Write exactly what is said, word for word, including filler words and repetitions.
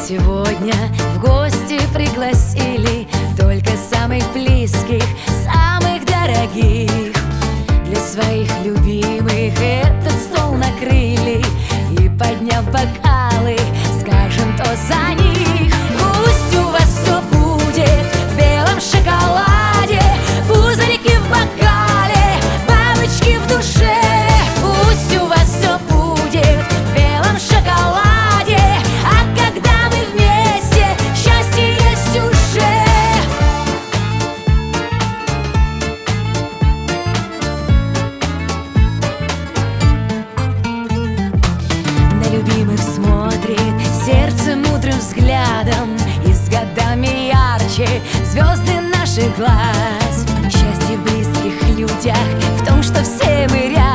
сегодня в гости пригласили только самых близких, самых дорогих. Для своих любимых этот стол накрыли, и, подняв бокалы, скажем тост за них. Пусть у вас все будет в белом шоколаде, пузырики в бокале, бабочки в душе. Пусть у вас все будет в белом шоколаде, а когда мы вместе, счастье есть уже. На любимых смотрит сердце мудрым взглядом, и с годами ярче звезды наших глаз. Счастье в близких людях, в том, что все мы рядом.